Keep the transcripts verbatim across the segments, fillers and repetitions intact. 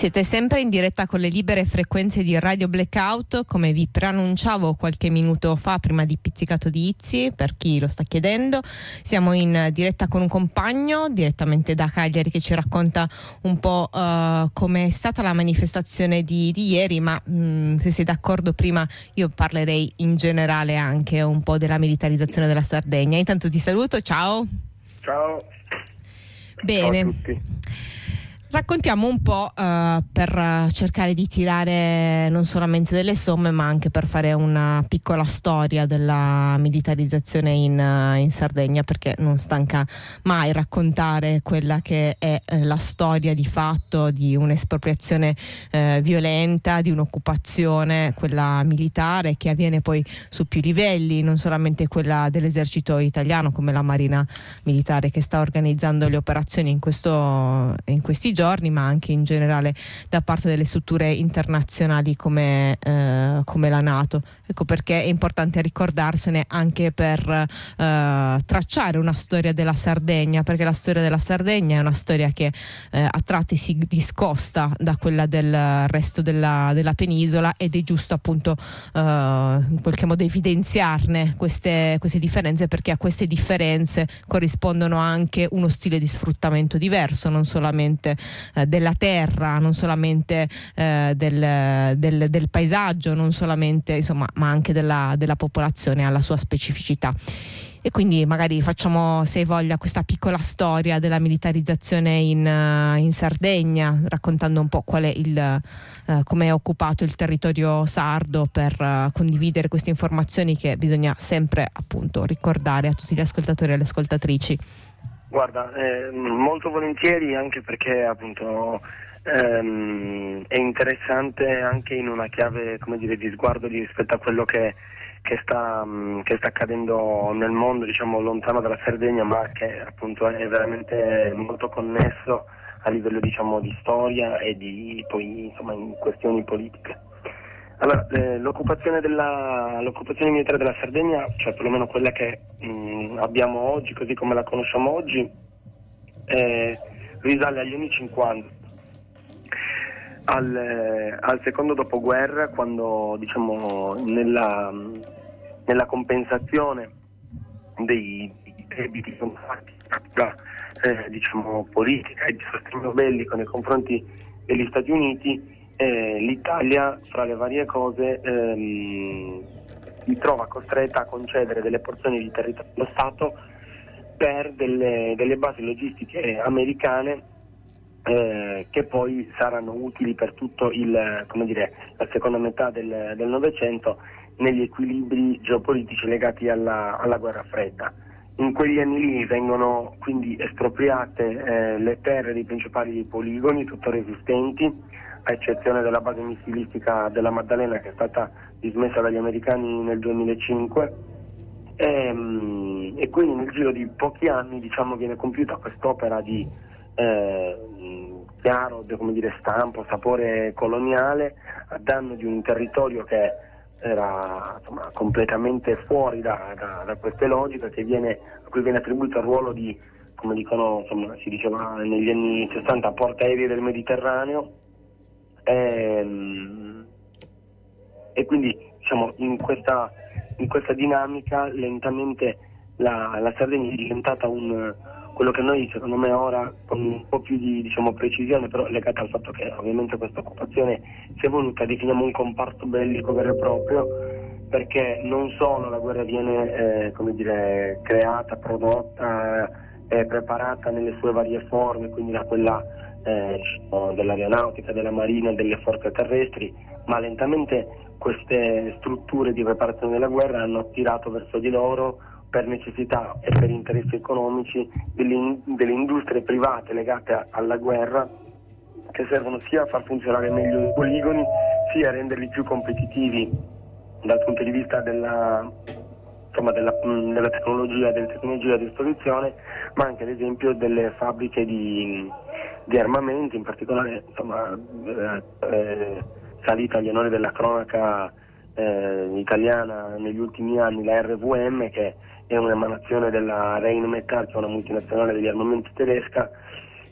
Siete sempre in diretta con le libere frequenze di Radio Blackout, come vi preannunciavo qualche minuto fa prima di Pizzicato di Izzi, per chi lo sta chiedendo. Siamo in diretta con un compagno direttamente da Cagliari che ci racconta un po' uh, come è stata la manifestazione di, di ieri, ma mh, se sei d'accordo prima io parlerei in generale anche un po' della militarizzazione della Sardegna. Intanto ti saluto, ciao. Ciao. Bene. Ciao a tutti. Raccontiamo un po' uh, per cercare di tirare non solamente delle somme, ma anche per fare una piccola storia della militarizzazione in, uh, in Sardegna, perché non stanca mai raccontare quella che è eh, la storia di fatto di un'espropriazione eh, violenta, di un'occupazione, quella militare, che avviene poi su più livelli, non solamente quella dell'esercito italiano come la Marina Militare che sta organizzando le operazioni in, questo, in questi giorni, giorni, ma anche in generale da parte delle strutture internazionali come, eh, come la NATO. Ecco perché è importante ricordarsene anche per eh, tracciare una storia della Sardegna, perché la storia della Sardegna è una storia che eh, a tratti si discosta da quella del resto della, della penisola, ed è giusto appunto eh, in qualche modo evidenziarne queste, queste differenze, perché a queste differenze corrispondono anche uno stile di sfruttamento diverso, non solamente eh, della terra, non solamente eh, del, del, del paesaggio, non solamente insomma, ma anche della, della popolazione, alla sua specificità. E quindi magari facciamo, se hai voglia, questa piccola storia della militarizzazione in, uh, in Sardegna, raccontando un po' qual è il uh, come è occupato il territorio sardo, per uh, condividere queste informazioni che bisogna sempre appunto ricordare a tutti gli ascoltatori e le ascoltatrici. Guarda, eh, molto volentieri, anche perché appunto ehm, è interessante anche in una chiave, come dire, di sguardo rispetto a quello che, che, sta, mh, che sta accadendo nel mondo, diciamo lontano dalla Sardegna, ma che appunto è veramente molto connesso a livello, diciamo, di storia e di poi insomma in questioni politiche. Allora, eh, l'occupazione della l'occupazione militare della Sardegna, cioè perlomeno quella che mh, abbiamo oggi, così come la conosciamo oggi, eh, risale agli anni cinquanta, al, eh, al secondo dopoguerra, quando diciamo nella, nella compensazione dei debiti fatti da eh, diciamo politica e di sostegno bellico nei confronti degli Stati Uniti, Eh, l'Italia, fra le varie cose, ehm, si trova costretta a concedere delle porzioni di territorio dello Stato per delle, delle basi logistiche americane eh, che poi saranno utili per tutto il, come dire, la seconda metà del, del Novecento negli equilibri geopolitici legati alla, alla guerra fredda. In quegli anni lì vengono quindi espropriate eh, le terre dei principali poligoni tuttora esistenti, a eccezione della base missilistica della Maddalena, che è stata dismessa dagli americani nel duemilacinque, e, e quindi nel giro di pochi anni, diciamo, viene compiuta quest'opera di eh, chiaro, come dire, stampo, sapore coloniale a danno di un territorio che era insomma, completamente fuori da, da, da queste logiche, che viene, a cui viene attribuito il ruolo di, come dicono, insomma, si diceva negli anni sessanta, portaerei del Mediterraneo. E, e quindi diciamo in questa, in questa dinamica lentamente la, la Sardegna è diventata un, quello che noi secondo me ora con un po' più di diciamo, precisione, però legata al fatto che ovviamente questa occupazione si è voluta, definiamo un comparto bellico vero e proprio, perché non solo la guerra viene eh, come dire, creata, prodotta e eh, preparata nelle sue varie forme, quindi da quella Eh, dell'aeronautica, della marina, delle forze terrestri, ma lentamente queste strutture di preparazione della guerra hanno attirato verso di loro, per necessità e per interessi economici, delle, delle industrie private legate a, alla guerra, che servono sia a far funzionare meglio i poligoni, sia a renderli più competitivi dal punto di vista della insomma della, della tecnologia, delle tecnologie a disposizione, ma anche ad esempio delle fabbriche di, di armamenti, in particolare insomma eh, eh, salita agli onori della cronaca eh, italiana negli ultimi anni la R V M, che è un'emanazione della Rheinmetall, che è una multinazionale degli armamenti tedesca,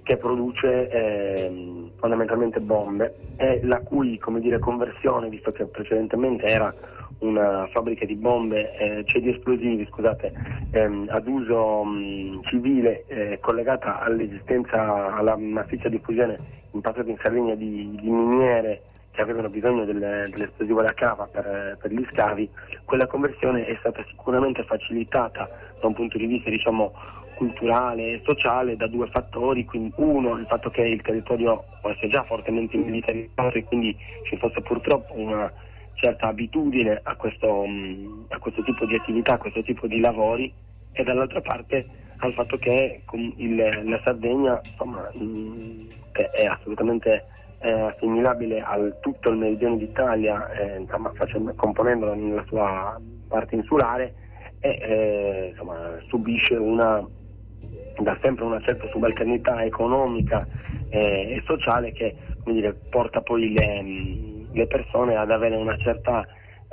che produce eh, fondamentalmente bombe, e la cui, come dire, conversione, visto che precedentemente era una fabbrica di bombe, eh, cioè di esplosivi, scusate, ehm, ad uso mh, civile, eh, collegata all'esistenza, alla massiccia diffusione in passato in Sardegna di, di miniere che avevano bisogno del, dell'esplosivo da cava per, per gli scavi. Quella conversione è stata sicuramente facilitata da un punto di vista, diciamo, culturale e sociale, da due fattori. Quindi uno, il fatto che il territorio fosse già fortemente militarizzato e quindi ci fosse purtroppo una certa abitudine a questo, mh, a questo tipo di attività, a questo tipo di lavori, e dall'altra parte al fatto che il, la Sardegna, insomma, mh, che è assolutamente eh, assimilabile al tutto il meridione d'Italia, eh, insomma, facendo, componendolo nella sua parte insulare, e eh, insomma, subisce una da sempre una certa subalternità economica eh, e sociale che, come dire, porta poi le, le persone ad avere una certa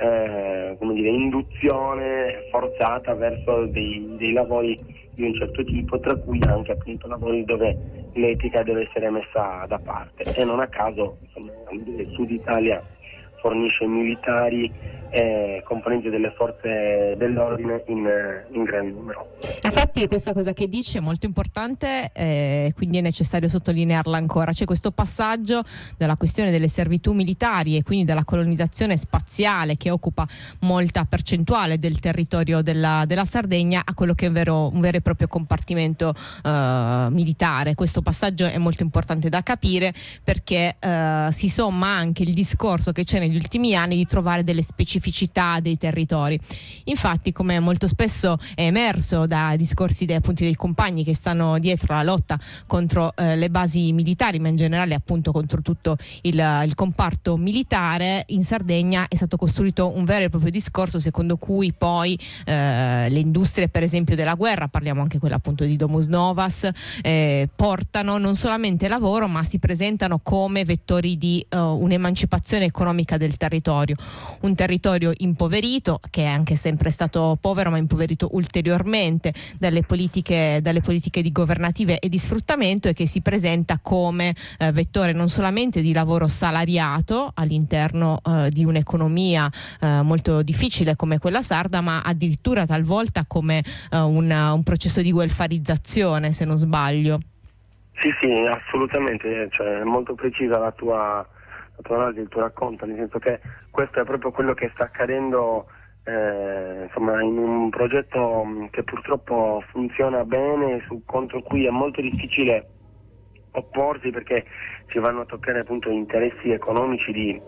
eh, come dire, induzione forzata verso dei, dei lavori di un certo tipo, tra cui anche appunto lavori dove l'etica deve essere messa da parte. E non a caso, insomma, il Sud Italia fornisce militari e componenti delle forze dell'ordine in, in gran numero. Infatti questa cosa che dice è molto importante, eh, quindi è necessario sottolinearla ancora. C'è questo passaggio dalla questione delle servitù militari e quindi della colonizzazione spaziale, che occupa molta percentuale del territorio della, della Sardegna, a quello che è un vero, un vero e proprio compartimento eh, militare. Questo passaggio è molto importante da capire, perché eh, si somma anche il discorso che c'è negli ultimi anni di trovare delle specificità dei territori. Infatti, come molto spesso è emerso da discorsi dei, appunto, dei compagni che stanno dietro la lotta contro eh, le basi militari, ma in generale appunto contro tutto il, il comparto militare, in Sardegna è stato costruito un vero e proprio discorso secondo cui poi eh, le industrie, per esempio, della guerra, parliamo anche quella appunto di Domus Novas, eh, portano non solamente lavoro, ma si presentano come vettori di uh, un'emancipazione economica del territorio. Un territorio impoverito, che è anche sempre stato povero, ma impoverito ulteriormente dalle politiche, dalle politiche di governative e di sfruttamento, e che si presenta come eh, vettore non solamente di lavoro salariato all'interno eh, di un'economia eh, molto difficile come quella sarda, ma addirittura talvolta come eh, un, un processo di welfarizzazione, se non sbaglio. Sì, sì, assolutamente, cioè, è molto precisa la tua la tua analisi, il tuo racconto, nel senso che questo è proprio quello che sta accadendo eh, insomma, in un progetto che purtroppo funziona bene, su, contro cui è molto difficile opporsi, perché si vanno a toccare appunto interessi economici di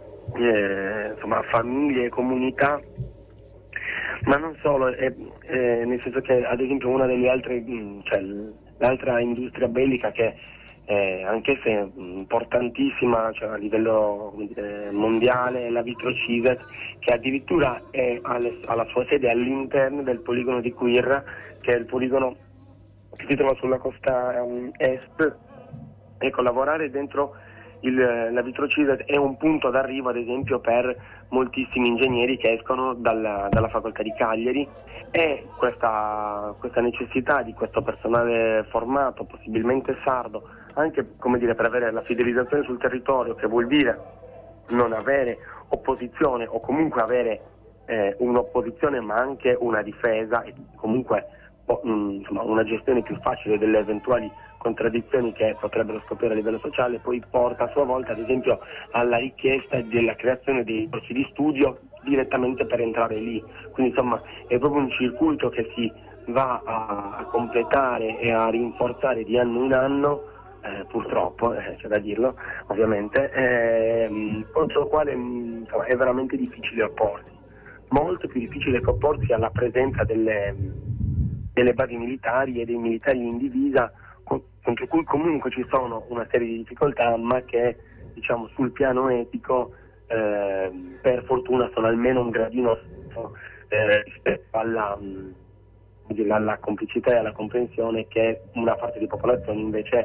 eh, insomma, famiglie e comunità, ma non solo, eh, eh, nel senso che ad esempio una delle altre, cioè l'altra industria bellica che Eh, anche se importantissima, cioè, a livello dire, mondiale, la Vitrociset, che addirittura è alle, alla sua sede all'interno del poligono di Quirra, che è il poligono che si trova sulla costa um, est. Ecco, lavorare dentro il, la Vitrociset è un punto d'arrivo, ad esempio, per moltissimi ingegneri che escono dalla, dalla facoltà di Cagliari, e questa, questa necessità di questo personale formato, possibilmente sardo, anche, come dire, per avere la fidelizzazione sul territorio, che vuol dire non avere opposizione, o comunque avere eh, un'opposizione ma anche una difesa, e comunque oh, mh, insomma, una gestione più facile delle eventuali contraddizioni che potrebbero scoprire a livello sociale, poi porta a sua volta, ad esempio, alla richiesta della creazione dei corsi di studio direttamente per entrare lì. Quindi insomma è proprio un circuito che si va a, a completare e a rinforzare di anno in anno, Eh, purtroppo, eh, c'è da dirlo ovviamente, ehm, contro il quale mh, insomma, è veramente difficile opporsi, molto più difficile che opporsi alla presenza delle, delle basi militari e dei militari in divisa, co- contro cui comunque ci sono una serie di difficoltà, ma che, diciamo, sul piano etico eh, per fortuna sono almeno un gradino eh, rispetto alla, mh, alla complicità e alla comprensione che una parte di popolazione invece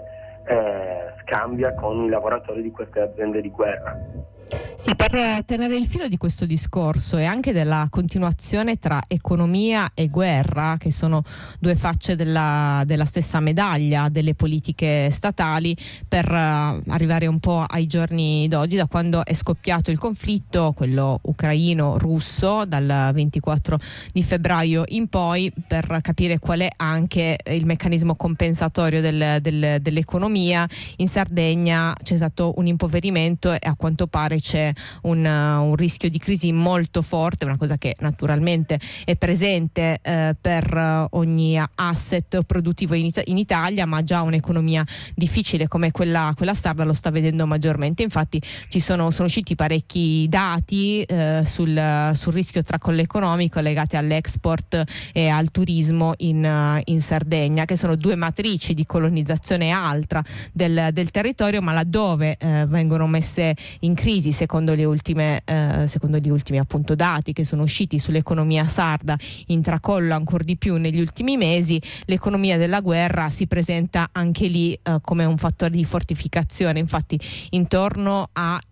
eh, scambia con i lavoratori di queste aziende di guerra. Sì, per tenere il filo di questo discorso e anche della continuazione tra economia e guerra, che sono due facce della, della stessa medaglia delle politiche statali, per uh, arrivare un po' ai giorni d'oggi, da quando è scoppiato il conflitto, quello ucraino-russo, dal ventiquattro di febbraio in poi, per capire qual è anche il meccanismo compensatorio del, del, dell'economia. In Sardegna c'è stato un impoverimento e a quanto pare c'è un, uh, un rischio di crisi molto forte, una cosa che naturalmente è presente eh, per uh, ogni asset produttivo in, It- in Italia, ma già un'economia difficile come quella, quella sarda lo sta vedendo maggiormente. Infatti ci sono, sono usciti parecchi dati eh, sul, sul rischio tracollo economico legati all'export e al turismo in, uh, in Sardegna, che sono due matrici di colonizzazione altra del, del territorio, ma laddove eh, vengono messe in crisi, secondo le ultime eh, secondo gli ultimi appunto dati che sono usciti sull'economia sarda, in tracollo ancora di più negli ultimi mesi, l'economia della guerra si presenta anche lì eh, come un fattore di fortificazione. Infatti intorno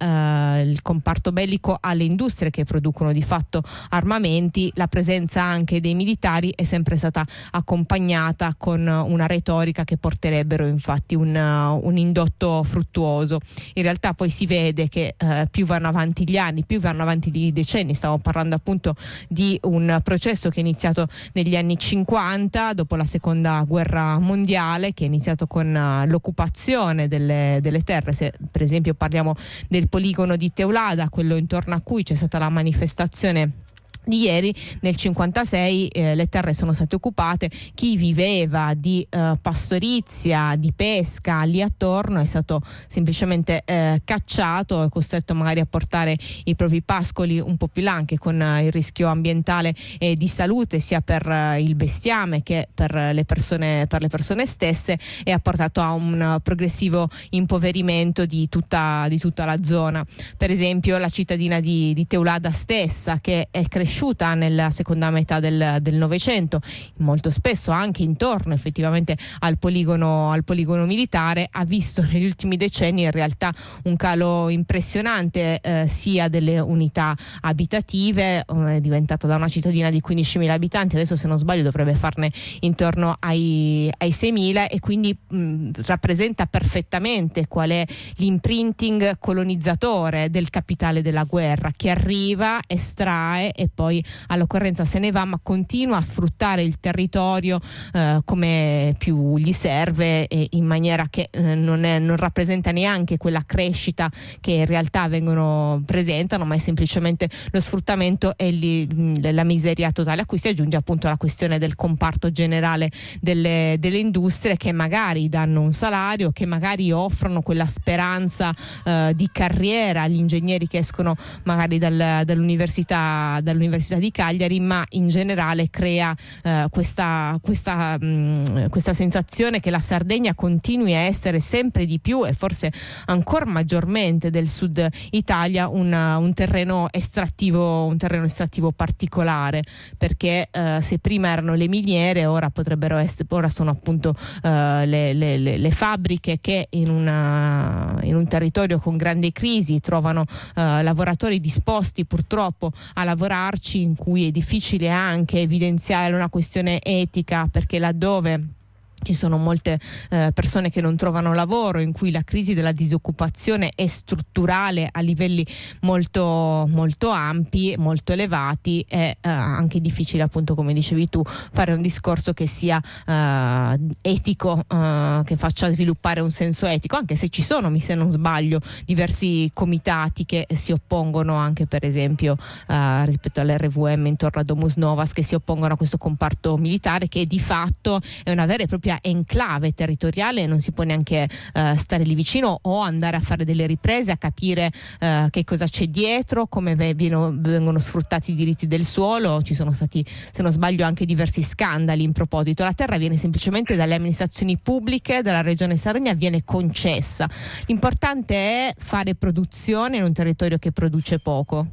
al eh, comparto bellico, alle industrie che producono di fatto armamenti, la presenza anche dei militari è sempre stata accompagnata con una retorica che porterebbero infatti un, uh, un indotto fruttuoso. In realtà poi si vede che eh, più vanno avanti gli anni, più vanno avanti i decenni. Stiamo parlando appunto di un processo che è iniziato negli anni cinquanta, dopo la seconda guerra mondiale, che è iniziato con uh, l'occupazione delle, delle terre. Se per esempio parliamo del poligono di Teulada, quello intorno a cui c'è stata la manifestazione di ieri, nel cinquantasei eh, le terre sono state occupate, chi viveva di eh, pastorizia, di pesca lì attorno è stato semplicemente eh, cacciato e costretto magari a portare i propri pascoli un po' più là, anche con eh, il rischio ambientale e di salute sia per eh, il bestiame che per le persone, per le persone stesse, e ha portato a un uh, progressivo impoverimento di tutta, di tutta la zona. Per esempio la cittadina di, di Teulada stessa, che è cresciuta nella seconda metà del, del Novecento, molto spesso anche intorno effettivamente al poligono, al poligono militare, ha visto negli ultimi decenni in realtà un calo impressionante eh, sia delle unità abitative, eh, è diventata da una cittadina di quindicimila abitanti, adesso se non sbaglio dovrebbe farne intorno ai, ai seimila, e quindi mh, rappresenta perfettamente qual è l'imprinting colonizzatore del capitale della guerra, che arriva, estrae e poi all'occorrenza se ne va, ma continua a sfruttare il territorio eh, come più gli serve, e in maniera che eh, non, è, non rappresenta neanche quella crescita che in realtà vengono presentano, ma è semplicemente lo sfruttamento e li, la miseria totale, a cui si aggiunge appunto la questione del comparto generale delle, delle industrie, che magari danno un salario, che magari offrono quella speranza eh, di carriera agli ingegneri che escono magari dal, dall'università dall'università di Cagliari, ma in generale crea eh, questa, questa, mh, questa sensazione che la Sardegna continui a essere sempre di più, e forse ancora maggiormente del sud Italia, una, un terreno estrattivo un terreno estrattivo particolare, perché eh, se prima erano le miniere, ora potrebbero essere ora sono appunto eh, le, le, le, le fabbriche, che in, una, in un territorio con grande crisi trovano eh, lavoratori disposti purtroppo a lavorarci, in cui è difficile anche evidenziare una questione etica, perché laddove ci sono molte eh, persone che non trovano lavoro, in cui la crisi della disoccupazione è strutturale a livelli molto, molto ampi, molto elevati, è eh, anche difficile, appunto come dicevi tu, fare un discorso che sia eh, etico, eh, che faccia sviluppare un senso etico, anche se ci sono, mi se non sbaglio, diversi comitati che si oppongono anche, per esempio eh, rispetto all'R V M intorno a Domus Novas, che si oppongono a questo comparto militare, che di fatto è una vera e propria enclave territoriale, non si può neanche uh, stare lì vicino o andare a fare delle riprese, a capire uh, che cosa c'è dietro, come vengono, vengono sfruttati i diritti del suolo. Ci sono stati, se non sbaglio, anche diversi scandali in proposito. La terra viene semplicemente dalle amministrazioni pubbliche della regione Sardegna, viene concessa. L'importante è fare produzione in un territorio che produce poco.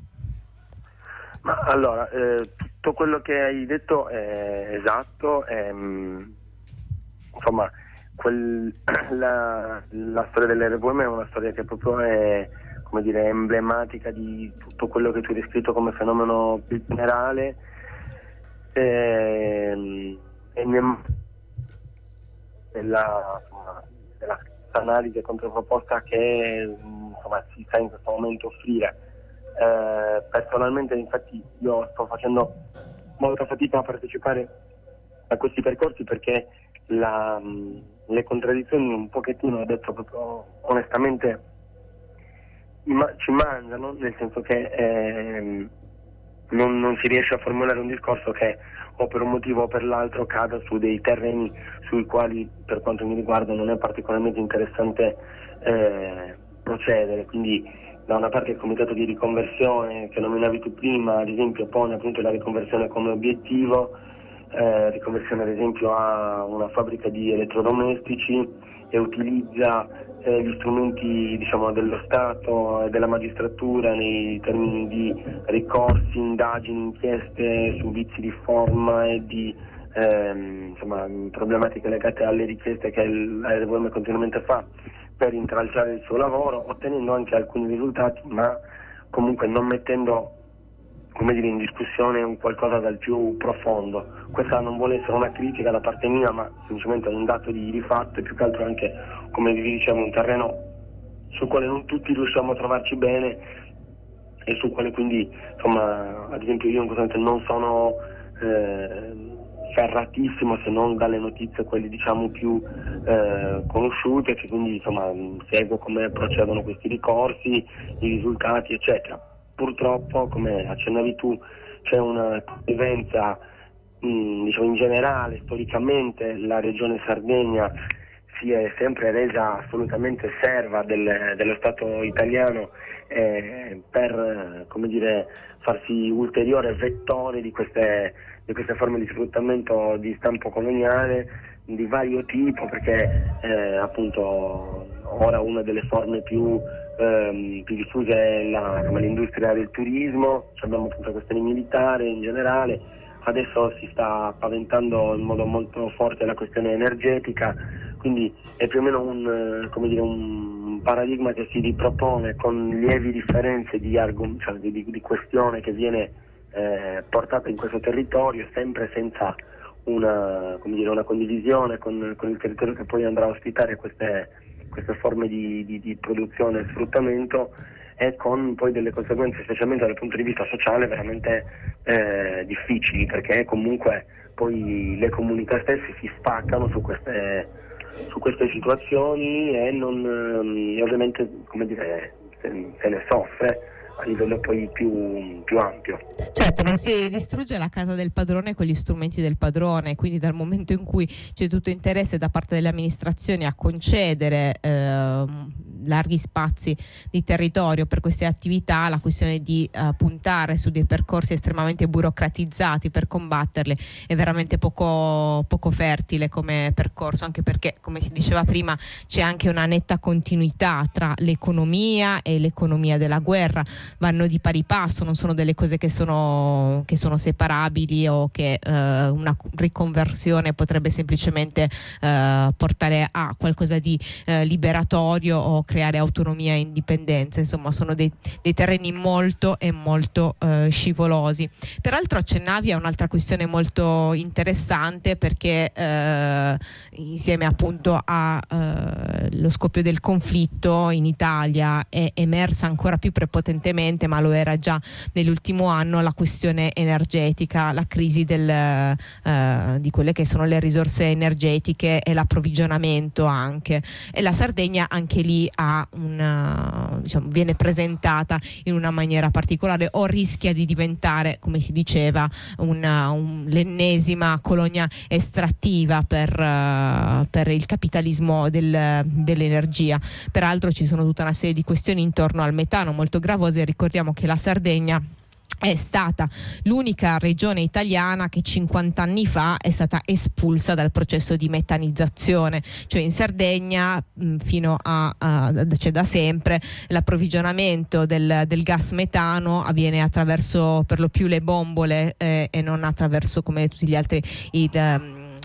Ma allora, eh, tutto quello che hai detto è esatto, è, insomma, quel, la, la storia dell'R V M è una storia che proprio è, come dire, emblematica di tutto quello che tu hai descritto come fenomeno più generale, e, e della, insomma, della analisi e controproposta che insomma, si sta in questo momento offrire. Eh, personalmente infatti io sto facendo molta fatica a partecipare a questi percorsi perché la, le contraddizioni un pochettino, ho detto proprio onestamente, ma, ci mangiano, nel senso che eh, non, non si riesce a formulare un discorso che o per un motivo o per l'altro cada su dei terreni sui quali, per quanto mi riguarda, non è particolarmente interessante eh, procedere. Quindi da una parte il comitato di riconversione che nominavi tu prima, ad esempio, pone appunto la riconversione come obiettivo, eh, riconversione ad esempio a una fabbrica di elettrodomestici, e utilizza eh, gli strumenti, diciamo, dello Stato e della magistratura nei termini di ricorsi, indagini, inchieste su vizi di forma e di ehm, insomma, problematiche legate alle richieste che l'R V M continuamente fa per intralciare il suo lavoro, ottenendo anche alcuni risultati, ma comunque non mettendo, come dire, in discussione un qualcosa dal più profondo. Questa non vuole essere una critica da parte mia, ma semplicemente un dato di, di fatto, e più che altro anche, come vi dicevo, un terreno sul quale non tutti riusciamo a trovarci bene e sul quale quindi, insomma, ad esempio io in questo momento non sono eh, ferratissimo, se non dalle notizie quelle diciamo più eh, conosciute, che quindi insomma seguo come procedono questi ricorsi, i risultati eccetera. Purtroppo, come accennavi tu, c'è una convivenza, mh, diciamo in generale, storicamente la regione Sardegna si è sempre resa assolutamente serva del, dello Stato italiano eh, per, come dire, farsi ulteriore vettore di queste, di queste forme di sfruttamento di stampo coloniale di vario tipo, perché eh, appunto ora una delle forme più, ehm, più diffuse è la, come l'industria del turismo, abbiamo appunto la questione militare in generale, adesso si sta paventando in modo molto forte la questione energetica, quindi è più o meno un, come dire, un paradigma che si ripropone con lievi differenze di, argom- cioè di, di questione che viene eh, portata in questo territorio, sempre senza una, come dire, una condivisione con, con il territorio che poi andrà a ospitare queste, queste forme di, di, di produzione e sfruttamento, e con poi delle conseguenze, specialmente dal punto di vista sociale, veramente eh, difficili, perché comunque poi le comunità stesse si spaccano su queste, su queste situazioni e, non, e ovviamente, come dire, se, se ne soffre a livello poi più, più ampio. Certo, non si distrugge la casa del padrone con gli strumenti del padrone, quindi dal momento in cui c'è tutto interesse da parte delle amministrazioni a concedere eh, larghi spazi di territorio per queste attività, la questione di eh, puntare su dei percorsi estremamente burocratizzati per combatterle è veramente poco, poco fertile come percorso, anche perché, come si diceva prima, c'è anche una netta continuità tra l'economia e l'economia della guerra, vanno di pari passo, non sono delle cose che sono, che sono separabili o che eh, una riconversione potrebbe semplicemente eh, portare a qualcosa di eh, liberatorio o creare autonomia e indipendenza. Insomma, sono dei, dei terreni molto e molto eh, scivolosi. Peraltro accennavi a un'altra questione molto interessante, perché eh, insieme appunto allo eh, scoppio del conflitto in Italia è emersa ancora più prepotentemente, ma lo era già nell'ultimo anno, la questione energetica, la crisi del, eh, di quelle che sono le risorse energetiche e l'approvvigionamento anche, e la Sardegna anche lì ha una, diciamo, viene presentata in una maniera particolare, o rischia di diventare, come si diceva, una, un, l'ennesima colonia estrattiva per, uh, per il capitalismo del, dell'energia. Peraltro ci sono tutta una serie di questioni intorno al metano molto gravose. Ricordiamo che la Sardegna è stata l'unica regione italiana che cinquanta anni fa è stata espulsa dal processo di metanizzazione, cioè in Sardegna mh, fino a, a cioè da sempre l'approvvigionamento del, del gas metano avviene attraverso per lo più le bombole eh, e non attraverso, come tutti gli altri, il, um,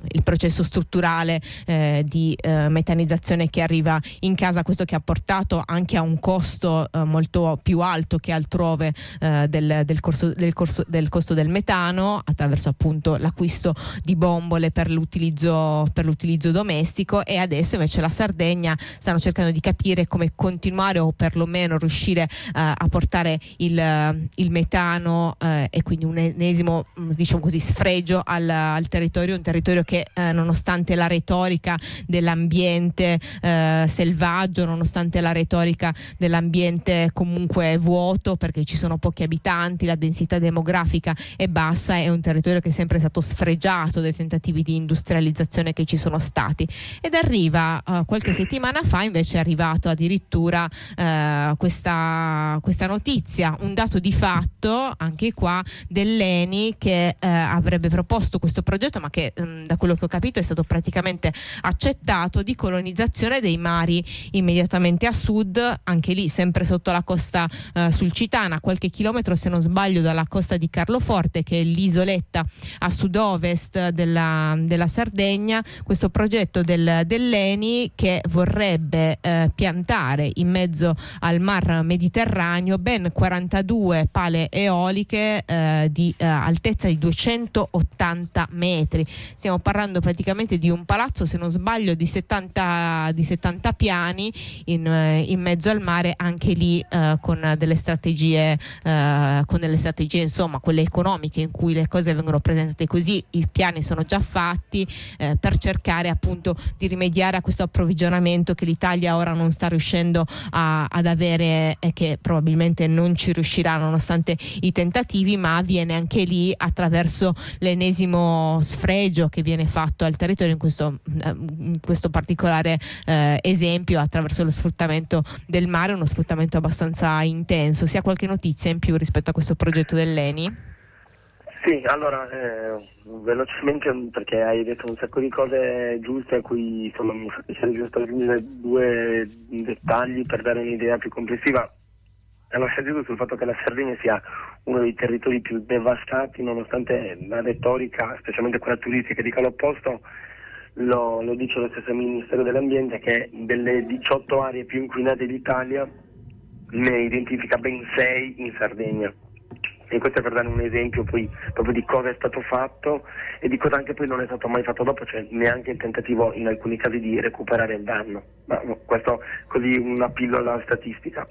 il processo strutturale eh, di eh, metanizzazione che arriva in casa, questo che ha portato anche a un costo eh, molto più alto che altrove eh, del, del, corso, del, corso, del costo del metano, attraverso appunto l'acquisto di bombole per l'utilizzo, per l'utilizzo domestico. E adesso invece la Sardegna stanno cercando di capire come continuare o perlomeno riuscire eh, a portare il, il metano eh, e quindi un ennesimo, diciamo così, sfregio al, al territorio, un territorio che eh, nonostante la retorica dell'ambiente eh, selvaggio, nonostante la retorica dell'ambiente comunque vuoto perché ci sono pochi abitanti, la densità demografica è bassa, è un territorio che è sempre stato sfregiato dai tentativi di industrializzazione che ci sono stati. Ed arriva uh, qualche settimana fa invece è arrivato addirittura uh, questa, questa notizia, un dato di fatto anche qua dell'Eni che uh, avrebbe proposto questo progetto, ma che um, da quello che ho capito è stato praticamente accettato, di colonizzazione dei mari immediatamente a sud, anche lì sempre sotto la costa uh, sulcitana, qualche chilometro se non sbaglio dalla costa di Carloforte, che è l'isoletta a sud-ovest della, della Sardegna. Questo progetto del, dell'Eni che vorrebbe eh, piantare in mezzo al mar Mediterraneo ben quarantadue pale eoliche eh, di eh, altezza di duecentottanta metri. Stiamo parlando praticamente di un palazzo, se non sbaglio, di settanta, di settanta piani in, eh, in mezzo al mare, anche lì eh, con delle strategie eh, con delle strategie insomma quelle economiche, in cui le cose vengono presentate così, i piani sono già fatti eh, per cercare appunto di rimediare a questo approvvigionamento che l'Italia ora non sta riuscendo a, ad avere e che probabilmente non ci riuscirà nonostante i tentativi, ma avviene anche lì attraverso l'ennesimo sfregio che viene fatto al territorio, in questo, in questo particolare eh, esempio attraverso lo sfruttamento del mare, uno sfruttamento abbastanza intenso. Si ha qualche notizia in più rispetto a questo progetto dell'Eni? Sì, allora, eh, velocemente, perché hai detto un sacco di cose giuste a cui insomma, mi fa piacere giusto aggiungere due dettagli per dare un'idea più complessiva. Allora, innanzitutto sul fatto che la Sardegna sia uno dei territori più devastati, nonostante la retorica, specialmente quella turistica, dica l'opposto, lo, lo dice lo stesso Ministero dell'Ambiente, che delle diciotto aree più inquinate d'Italia ne identifica ben sei in Sardegna. E questo è per dare un esempio poi proprio di cosa è stato fatto e di cosa anche poi non è stato mai fatto dopo, cioè neanche il tentativo in alcuni casi di recuperare il danno. Ma no, questo così una pillola statistica.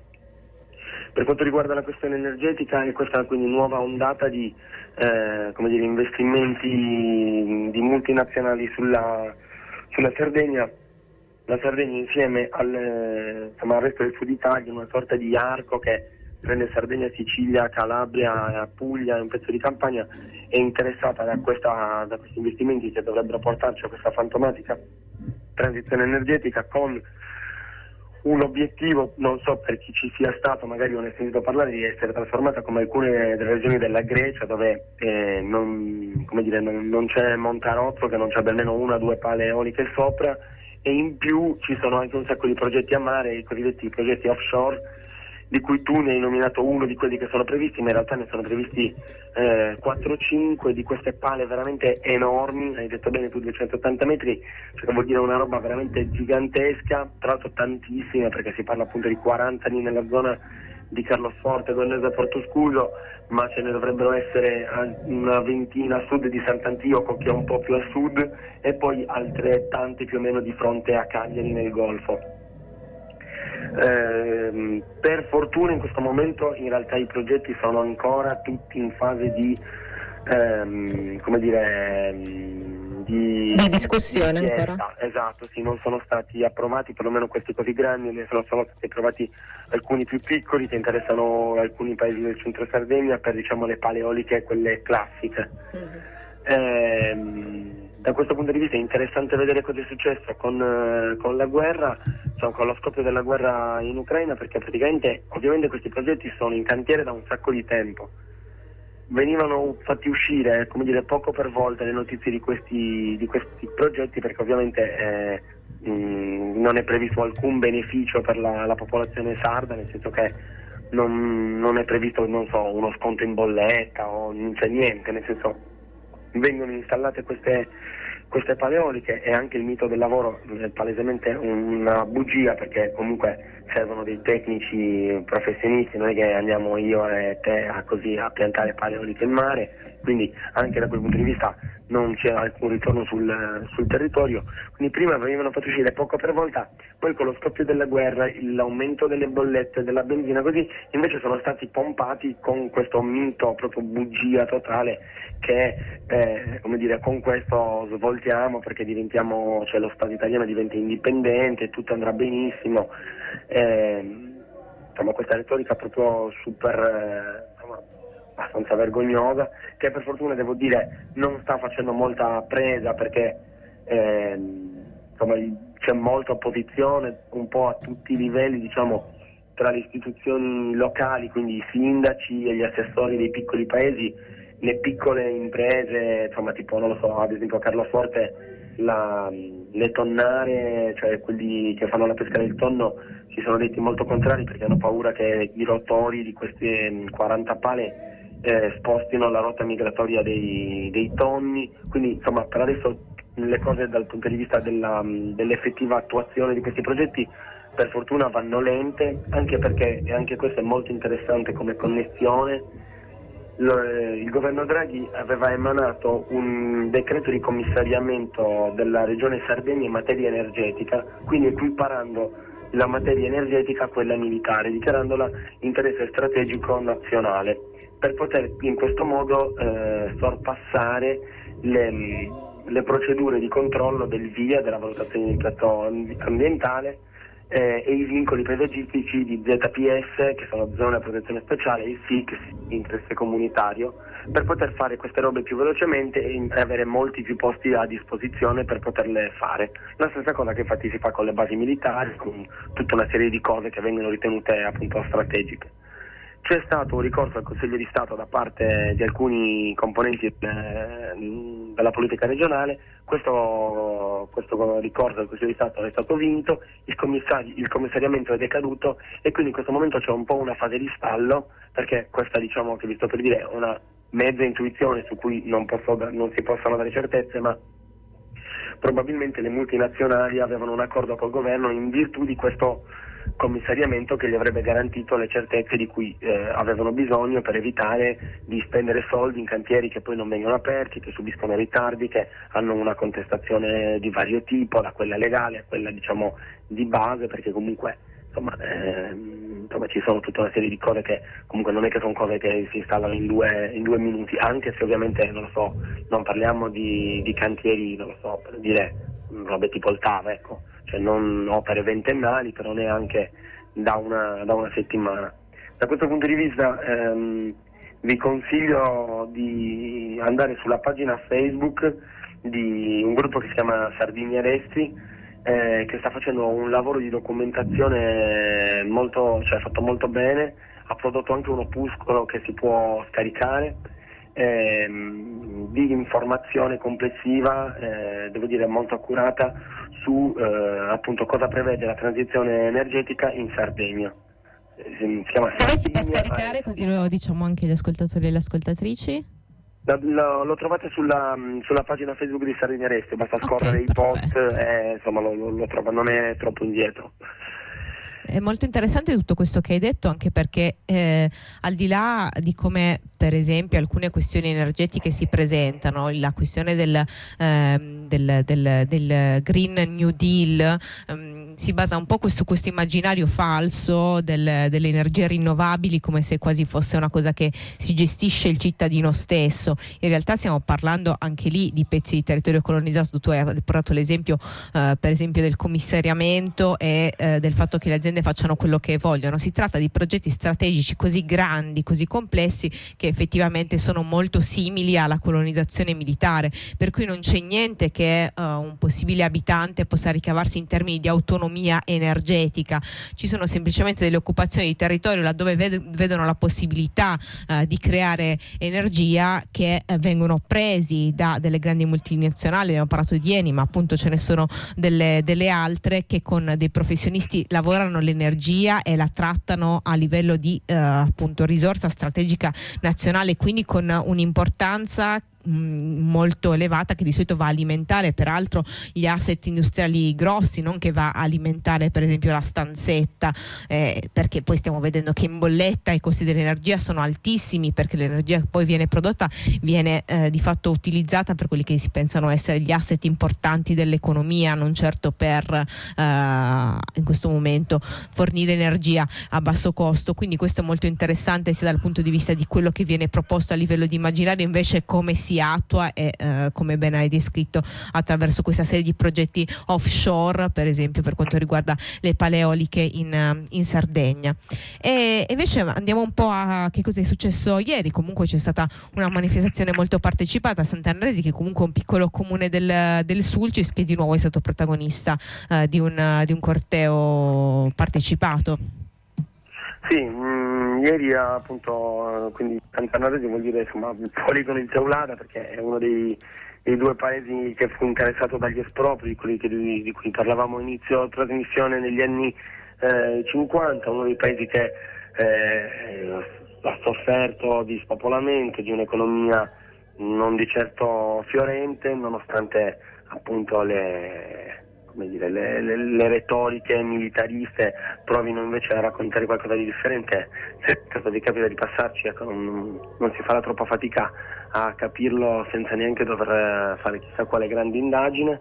Per quanto riguarda la questione energetica, è questa quindi nuova ondata di eh, come dire, investimenti di multinazionali sulla, sulla Sardegna. La Sardegna insieme al, insomma, al resto del sud Italia, una sorta di arco che prende Sardegna, Sicilia, Calabria, Puglia e un pezzo di Campania, è interessata da, questa, da questi investimenti che dovrebbero portarci a questa fantomatica transizione energetica, con un obiettivo, non so per chi ci sia stato, magari non è sentito parlare, di essere trasformata come alcune delle regioni della Grecia, dove eh, non, come dire, non, non c'è Montarozzo, che non c'è almeno una o due pale eoliche sopra, e in più ci sono anche un sacco di progetti a mare, i cosiddetti progetti offshore, di cui tu ne hai nominato uno di quelli che sono previsti, ma in realtà ne sono previsti eh, quattro o cinque di queste pale veramente enormi. Hai detto bene tu, duecentottanta metri, cioè vuol dire una roba veramente gigantesca, tra l'altro tantissima, perché si parla appunto di quaranta lì nella zona di Carloforte, Gonnesa, Portoscuso, ma ce ne dovrebbero essere una ventina a sud di Sant'Antioco, che è un po' più a sud, e poi altre tante più o meno di fronte a Cagliari nel Golfo. Eh, per fortuna in questo momento in realtà i progetti sono ancora tutti in fase di ehm, come dire di, di discussione di ancora. Esatto, sì, non sono stati approvati, perlomeno questi così grandi, ne sono, sono stati approvati alcuni più piccoli che interessano alcuni paesi del centro Sardegna per, diciamo, le pale eoliche, quelle classiche. Mm-hmm. Eh, da questo punto di vista è interessante vedere cosa è successo con, eh, con la guerra, cioè con lo scoppio della guerra in Ucraina, perché praticamente ovviamente questi progetti sono in cantiere da un sacco di tempo. Venivano fatti uscire, come dire, poco per volta le notizie di questi, di questi progetti, perché ovviamente eh, mh, non è previsto alcun beneficio per la, la popolazione sarda, nel senso che non, non è previsto, non so, uno sconto in bolletta o non c'è niente, nel senso vengono installate queste, queste pale eoliche, e anche il mito del lavoro è palesemente una bugia, perché comunque servono dei tecnici professionisti, non è che andiamo io e te a così a piantare pale eoliche in mare, quindi anche da quel punto di vista non c'è alcun ritorno sul, sul territorio. Quindi prima venivano fatti uscire poco per volta, poi con lo scoppio della guerra, l'aumento delle bollette della benzina, così invece sono stati pompati con questo mito, proprio bugia totale, che eh, come dire, con questo svoltiamo perché diventiamo, cioè lo Stato italiano diventa indipendente, tutto andrà benissimo. Eh, insomma, questa retorica proprio super eh, insomma, abbastanza vergognosa, che per fortuna devo dire non sta facendo molta presa, perché eh, insomma, c'è molta opposizione un po' a tutti i livelli, diciamo, tra le istituzioni locali, quindi i sindaci e gli assessori dei piccoli paesi, le piccole imprese, insomma, tipo, non lo so, ad esempio a Carloforte la, le tonnare, cioè quelli che fanno la pesca del tonno, si sono detti molto contrari perché hanno paura che i rotori di queste quaranta pale eh, spostino la rotta migratoria dei, dei tonni. Quindi insomma, per adesso le cose dal punto di vista della, dell'effettiva attuazione di questi progetti per fortuna vanno lente, anche perché, e anche questo è molto interessante come connessione, il governo Draghi aveva emanato un decreto di commissariamento della regione Sardegna in materia energetica, quindi equiparando la materia energetica a quella militare, dichiarandola interesse strategico nazionale, per poter in questo modo eh, sorpassare le, le procedure di controllo del V I A, della valutazione di impatto ambientale, Eh, e i vincoli paesaggistici di Z P S, che sono zone a protezione speciale, e il S I C, interesse comunitario, per poter fare queste robe più velocemente e avere molti più posti a disposizione per poterle fare. La stessa cosa che infatti si fa con le basi militari, con tutta una serie di cose che vengono ritenute appunto strategiche. C'è stato un ricorso al Consiglio di Stato da parte di alcuni componenti eh, della politica regionale. Questo, questo ricorso al Consiglio di Stato è stato vinto, il, il commissariamento è decaduto e quindi in questo momento c'è un po' una fase di stallo, perché questa, diciamo, che vi sto per dire, è una mezza intuizione su cui non, posso, non si possono dare certezze, ma probabilmente le multinazionali avevano un accordo col governo in virtù di questo commissariamento che gli avrebbe garantito le certezze di cui eh, avevano bisogno per evitare di spendere soldi in cantieri che poi non vengono aperti, che subiscono ritardi, che hanno una contestazione di vario tipo, da quella legale a quella, diciamo, di base, perché comunque insomma, eh, insomma ci sono tutta una serie di cose che comunque non è che sono cose che si installano in due, in due minuti, anche se ovviamente non lo so, non parliamo di, di cantieri, non lo so, per dire robe tipo il TAV, ecco, cioè non opere ventennali, però neanche da una, da una settimana. Da questo punto di vista ehm, vi consiglio di andare sulla pagina Facebook di un gruppo che si chiama Sardegna Resti, eh, che sta facendo un lavoro di documentazione molto, cioè fatto molto bene, ha prodotto anche un opuscolo che si può scaricare, ehm, di informazione complessiva, eh, devo dire molto accurata, su eh, appunto cosa prevede la transizione energetica in Sardegna. Eh, si chiama Dove si può scaricare, così lo diciamo anche agli ascoltatori e alle ascoltatrici? Lo, lo, lo trovate sulla, sulla pagina Facebook di Sardegna Resti, basta scorrere okay, i post e insomma lo, lo, lo trova, non è troppo indietro. È molto interessante tutto questo che hai detto, anche perché eh, al di là di come per esempio alcune questioni energetiche si presentano, la questione del, eh, del, del, del Green New Deal ehm, si basa un po' su questo immaginario falso del, delle energie rinnovabili, come se quasi fosse una cosa che si gestisce il cittadino stesso. In realtà stiamo parlando anche lì di pezzi di territorio colonizzato. Tu hai portato l'esempio eh, per esempio del commissariamento e eh, del fatto che le aziende facciano quello che vogliono. Si tratta di progetti strategici così grandi, così complessi, che effettivamente sono molto simili alla colonizzazione militare, per cui non c'è niente che uh, un possibile abitante possa ricavarsi in termini di autonomia energetica. Ci sono semplicemente delle occupazioni di territorio laddove ved- vedono la possibilità uh, di creare energia, che uh, vengono presi da delle grandi multinazionali. Abbiamo parlato di Eni, ma appunto ce ne sono delle, delle altre che con dei professionisti lavorano l'energia e la trattano a livello di uh, appunto risorsa strategica nazionale, quindi con un'importanza mh, molto elevata, che di solito va a alimentare peraltro gli asset industriali grossi, non che va a alimentare per esempio la stanzetta, eh, perché poi stiamo vedendo che in bolletta i costi dell'energia sono altissimi, perché l'energia che poi viene prodotta viene eh, di fatto utilizzata per quelli che si pensano essere gli asset importanti dell'economia, non certo per eh, in questo momento fornire energia a basso costo. Quindi questo è molto interessante sia dal punto di vista di quello che viene proposto a livello di immaginario, invece come si attua e eh, come ben hai descritto attraverso questa serie di progetti offshore, per esempio per quanto riguarda le paleoliche in, in Sardegna. E invece andiamo un po' a che cosa è successo ieri. Comunque c'è stata una manifestazione molto partecipata a Sant'Andresi, che è comunque un piccolo comune del, del Sulcis, che di nuovo è stato protagonista eh, di, un, di un corteo partecipato. Sì, mh, ieri appunto, quindi Sant'Andresi vuol dire insomma il poligono di Teulada, perché è uno dei, dei due paesi che fu interessato dagli espropri, quelli che, di, di cui parlavamo inizio trasmissione negli anni eh, cinquanta, uno dei paesi che eh, ha sofferto di spopolamento, di un'economia non di certo fiorente, nonostante appunto le... come dire, le, le, le retoriche militariste provino invece a raccontare qualcosa di differente. Se vi capita di passarci, ecco, non, non si farà troppa fatica a capirlo senza neanche dover fare chissà quale grande indagine.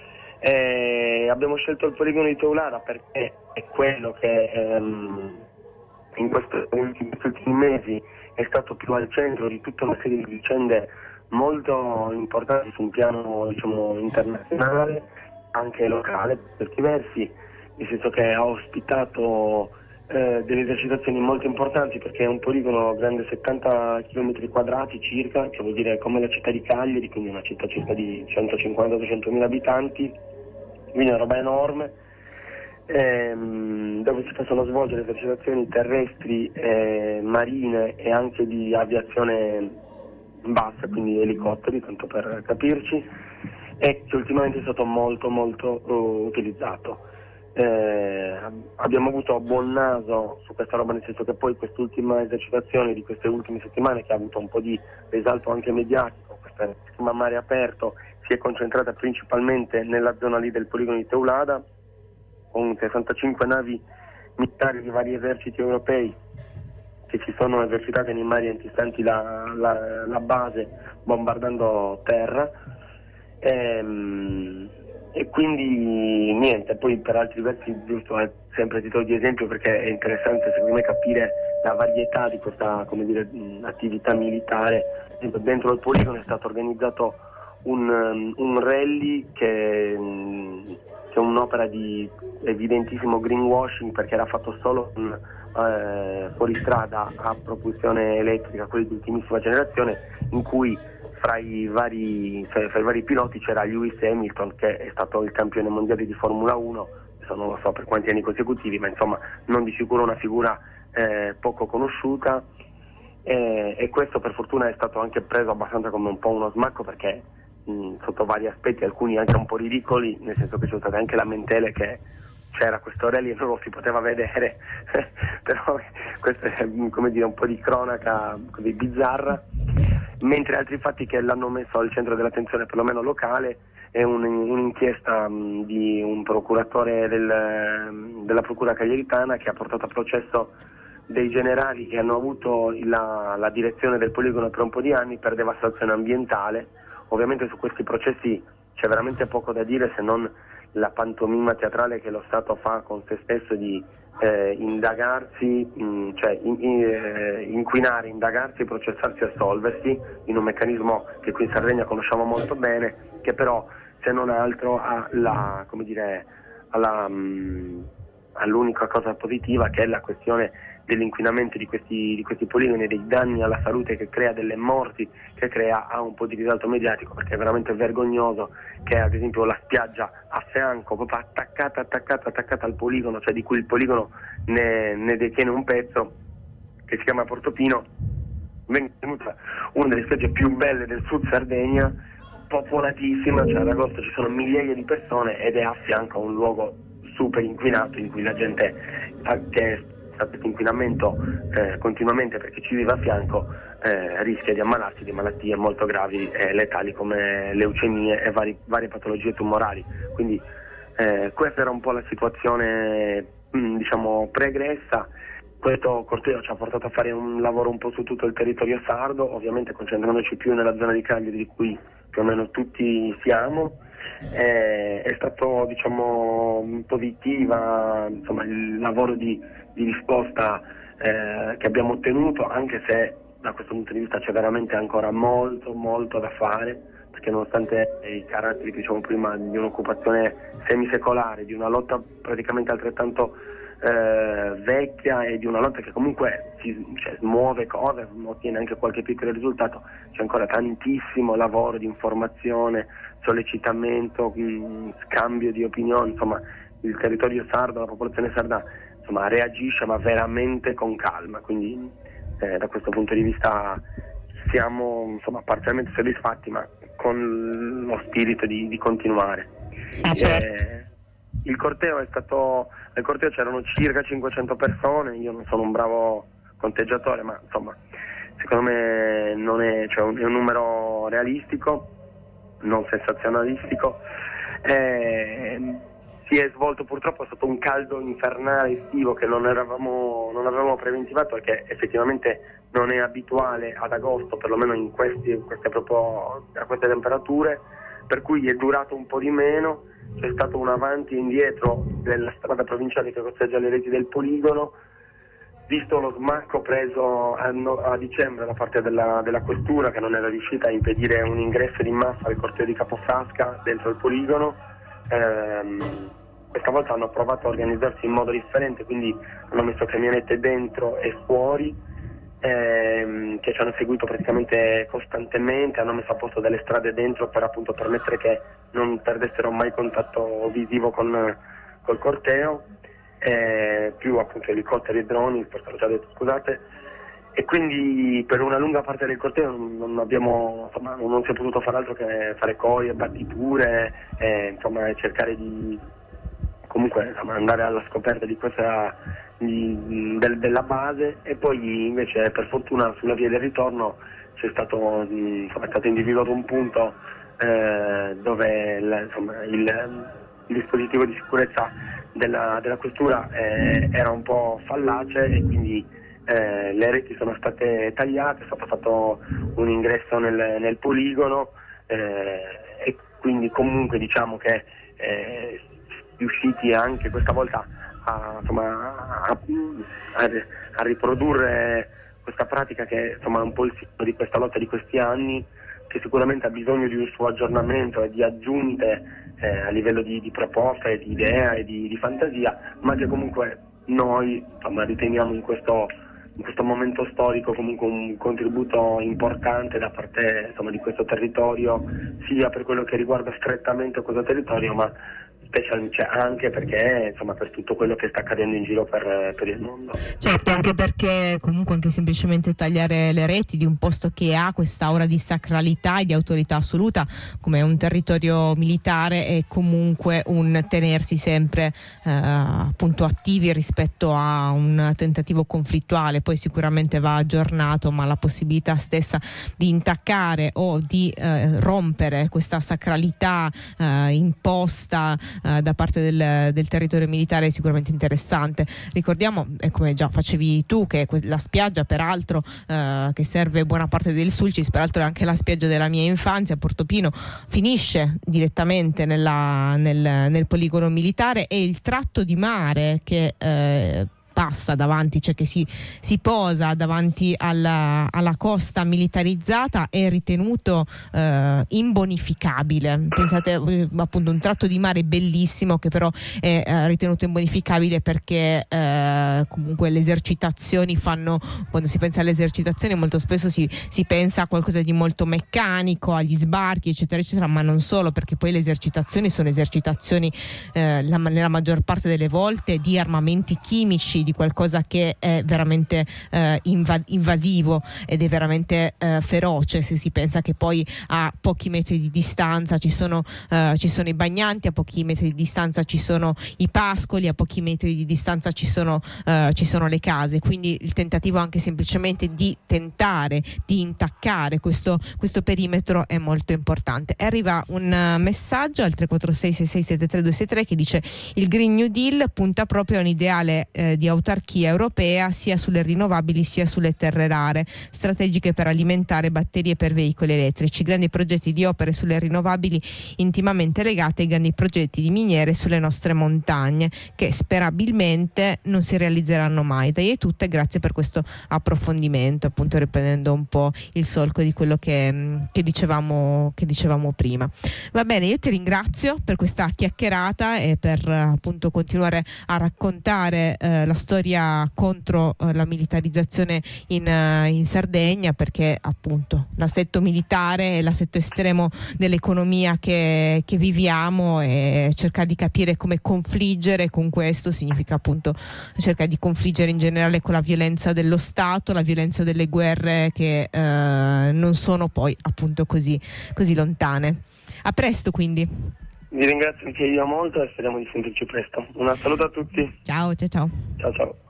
E abbiamo scelto il poligono di Teulada perché è quello che ehm, in, questo, in questi ultimi mesi è stato più al centro di tutta una serie di vicende molto importanti su un piano, diciamo, internazionale, anche locale per certi versi, nel senso che ha ospitato eh, delle esercitazioni molto importanti, perché è un poligono grande settanta chilometri quadrati circa, che vuol dire come la città di Cagliari, quindi una città circa di centocinquanta duecentomila abitanti, quindi una roba enorme, ehm, dove si possono svolgere esercitazioni terrestri, eh, marine e anche di aviazione bassa, quindi elicotteri, tanto per capirci, e che ultimamente è stato molto molto uh, utilizzato. Eh, abbiamo avuto buon naso su questa roba, nel senso che poi quest'ultima esercitazione di queste ultime settimane, che ha avuto un po' di risalto anche mediatico, questa schema mare aperto, si è concentrata principalmente nella zona lì del poligono di Teulada, con sessantacinque navi militari di vari eserciti europei che si sono esercitate nei mari antistanti la, la, la base, bombardando terra. E, e quindi niente, poi per altri versi, giusto, è sempre a titolo di esempio, perché è interessante secondo me capire la varietà di questa, come dire, attività militare. Dentro il poligono è stato organizzato un, un rally che, che è un'opera di evidentissimo greenwashing, perché era fatto solo con eh, fuoristrada a propulsione elettrica, quelli di ultimissima generazione, in cui fra i vari, cioè, fra i vari piloti c'era Lewis Hamilton, che è stato il campione mondiale di Formula uno, adesso non lo so per quanti anni consecutivi, ma insomma non di sicuro una figura eh, poco conosciuta, e, e questo per fortuna è stato anche preso abbastanza come un po' uno smacco, perché mh, sotto vari aspetti, alcuni anche un po' ridicoli, nel senso che c'è state anche lamentele che c'era questo rally e non lo si poteva vedere però questo è, come dire, un po' di cronaca così bizzarra, mentre altri fatti che l'hanno messo al centro dell'attenzione perlomeno locale è un, un'inchiesta mh, di un procuratore del, della procura cagliaritana, che ha portato a processo dei generali che hanno avuto la, la direzione del poligono per un po' di anni per devastazione ambientale. Ovviamente su questi processi c'è veramente poco da dire, se non la pantomima teatrale che lo Stato fa con se stesso di eh, indagarsi, mh, cioè in, in, eh, inquinare, indagarsi, processarsi e assolversi, in un meccanismo che qui in Sardegna conosciamo molto bene, che però se non altro ha la, come dire, ha la, mh, ha l'unica cosa positiva, che è la questione dell'inquinamento di questi, di questi poligoni, dei danni alla salute che crea, delle morti che crea, ha un po' di risalto mediatico, perché è veramente vergognoso che ad esempio la spiaggia a fianco, proprio attaccata, attaccata, attaccata al poligono, cioè di cui il poligono ne, ne detiene un pezzo, che si chiama Portofino, venga tenuta una delle spiagge più belle del sud Sardegna, popolatissima, cioè ad agosto ci sono migliaia di persone ed è a fianco a un luogo super inquinato in cui la gente che da questo inquinamento eh, continuamente, perché ci vive a fianco, eh, rischia di ammalarsi di malattie molto gravi e letali come leucemie e vari, varie patologie tumorali. Quindi eh, questa era un po' la situazione mh, diciamo pregressa. Questo corteo ci ha portato a fare un lavoro un po' su tutto il territorio sardo, ovviamente concentrandoci più nella zona di Cagliari, di cui più o meno tutti siamo. Eh, è stato diciamo positiva, insomma, il lavoro di, di risposta eh, che abbiamo ottenuto, anche se da questo punto di vista c'è veramente ancora molto molto da fare, perché nonostante i caratteri che diciamo prima di un'occupazione semisecolare, di una lotta praticamente altrettanto eh, vecchia e di una lotta che comunque si, cioè, muove cose, ottiene anche qualche piccolo risultato, c'è ancora tantissimo lavoro di informazione, sollecitamento, mh, scambio di opinioni. Insomma, il territorio sardo, la popolazione sarda, insomma, reagisce ma veramente con calma, quindi eh, da questo punto di vista siamo, insomma, parzialmente soddisfatti, ma con lo spirito di, di continuare. Sì, certo. eh, il corteo è stato, nel corteo c'erano circa cinquecento persone, io non sono un bravo conteggiatore, ma insomma secondo me non è, cioè, un, è un numero realistico, non sensazionalistico. Eh, si è svolto, purtroppo è stato un caldo infernale estivo che non eravamo non avevamo preventivato, perché effettivamente non è abituale ad agosto, perlomeno in questi, queste proprio, a queste temperature, per cui è durato un po' di meno. C'è stato un avanti e indietro della strada provinciale che costeggia le reti del poligono, visto lo smacco preso a, no, a dicembre da parte della, della questura, che non era riuscita a impedire un ingresso di massa al corteo di Capofasca dentro il poligono. Ehm, questa volta hanno provato a organizzarsi in modo differente, quindi hanno messo camionette dentro e fuori, ehm, che ci hanno seguito praticamente costantemente, hanno messo a posto delle strade dentro per appunto permettere che non perdessero mai contatto visivo con col corteo, eh, più appunto elicotteri e droni, questo l'ho già detto, scusate. E quindi per una lunga parte del corteo non abbiamo, insomma, non si è potuto fare altro che fare cori e battiture, e, insomma, cercare di comunque, insomma, andare alla scoperta di questa di, del, della base. E poi invece per fortuna sulla via del ritorno c'è stato, insomma, è stato individuato un punto eh, dove il, insomma, il, il dispositivo di sicurezza della, della questura eh, era un po' fallace, e quindi Eh, le reti sono state tagliate, è stato fatto un ingresso nel, nel poligono, eh, e quindi comunque diciamo che eh, riusciti anche questa volta a, insomma, a, a, a riprodurre questa pratica che, insomma, è un po' il simbolo di questa lotta di questi anni, che sicuramente ha bisogno di un suo aggiornamento e di aggiunte eh, a livello di, di proposta e di idea e di, di fantasia, ma che comunque noi, insomma, riteniamo in questo in questo momento storico comunque un contributo importante da parte, insomma, di questo territorio, sia per quello che riguarda strettamente questo territorio, ma specialmente anche perché, insomma, per tutto quello che sta accadendo in giro per, per il mondo. Certo, anche perché comunque anche semplicemente tagliare le reti di un posto che ha questa aura di sacralità e di autorità assoluta come un territorio militare è comunque un tenersi sempre eh, appunto attivi rispetto a un tentativo conflittuale. Poi sicuramente va aggiornato, ma la possibilità stessa di intaccare o di eh, rompere questa sacralità eh, imposta Uh, da parte del, del territorio militare è sicuramente interessante. Ricordiamo, e come già facevi tu, che la spiaggia peraltro uh, che serve buona parte del Sulcis, peraltro è anche la spiaggia della mia infanzia, Portopino, finisce direttamente nella, nel, nel poligono militare, e il tratto di mare che eh, passa davanti, cioè che si, si posa davanti alla, alla costa militarizzata, è ritenuto eh, imbonificabile. Pensate, eh, appunto, un tratto di mare bellissimo che però è eh, ritenuto imbonificabile perché eh, comunque le esercitazioni fanno, quando si pensa alle esercitazioni molto spesso si, si pensa a qualcosa di molto meccanico, agli sbarchi eccetera eccetera, ma non solo, perché poi le esercitazioni sono esercitazioni eh, la, nella maggior parte delle volte di armamenti chimici, di qualcosa che è veramente eh, inva- invasivo ed è veramente eh, feroce, se si pensa che poi a pochi metri di distanza ci sono, eh, ci sono i bagnanti, a pochi metri di distanza ci sono i pascoli, a pochi metri di distanza ci sono, eh, ci sono le case, quindi il tentativo anche semplicemente di tentare di intaccare questo, questo perimetro è molto importante. E arriva un uh, messaggio al tre quattro sei sei sei sette tre due sei tre che dice: il Green New Deal punta proprio a un ideale eh, di autarchia europea sia sulle rinnovabili sia sulle terre rare, strategiche per alimentare batterie per veicoli elettrici, grandi progetti di opere sulle rinnovabili intimamente legate ai grandi progetti di miniere sulle nostre montagne che sperabilmente non si realizzeranno mai. Dai è tutto e grazie per questo approfondimento, appunto riprendendo un po' il solco di quello che, che dicevamo che dicevamo prima. Va bene, io ti ringrazio per questa chiacchierata e per appunto continuare a raccontare eh, la storia contro eh, la militarizzazione in, uh, in Sardegna, perché appunto l'assetto militare è l'assetto estremo dell'economia che, che viviamo, e cercare di capire come confliggere con questo significa appunto cercare di confliggere in generale con la violenza dello Stato, la violenza delle guerre che eh, non sono poi appunto così, così lontane. A presto quindi. Vi ringrazio anche io molto e speriamo di sentirci presto. Un saluto a tutti. Ciao ciao ciao. Ciao ciao.